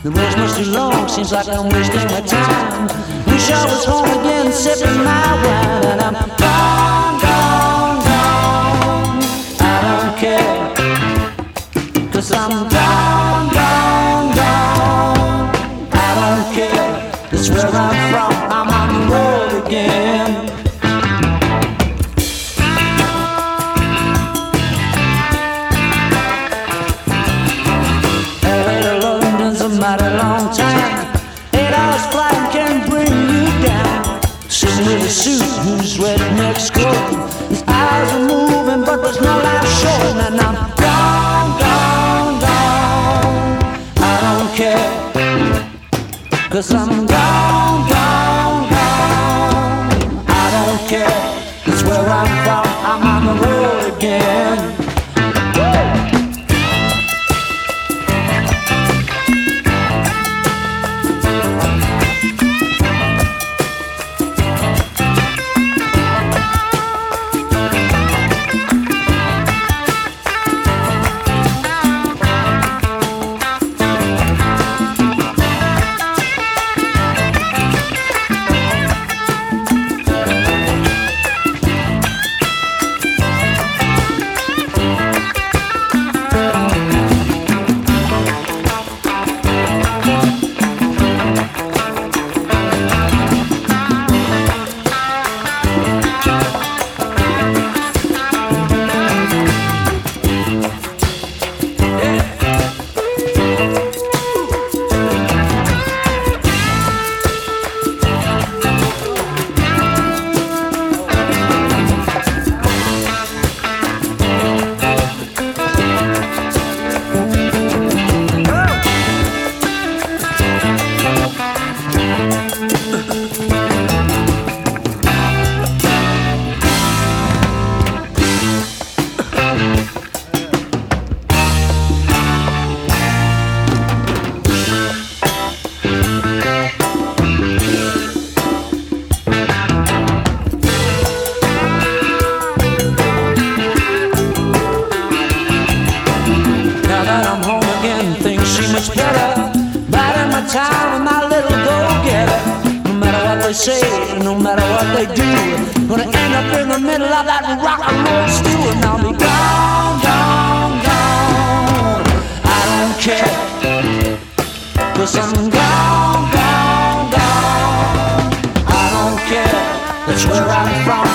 The road's much too long, seems like I'm wasting my time. Wish I was home again, sipping my wine. And I'm gone, gone, gone. I don't care, 'cause I'm gone, gone, gone. I don't care, that's where I'm from. I'm on the road again. Mighty long time. 8 hours flying can bring you down. Sitting with a suit whose redneck's coat. His eyes are moving, but there's no life showing. And I'm gone, gone, gone. I don't care, 'cause I'm gone, gone, gone. I don't care, that's where I'm from. I'm on the road again. Much better, biding my time with my little go-getter. No matter what they say, no matter what they do, gonna end up in the middle of that rock and roll stew. And I'll be gone, gone, gone. I don't care, 'cause I'm gone, gone, gone. I don't care, that's where I'm from.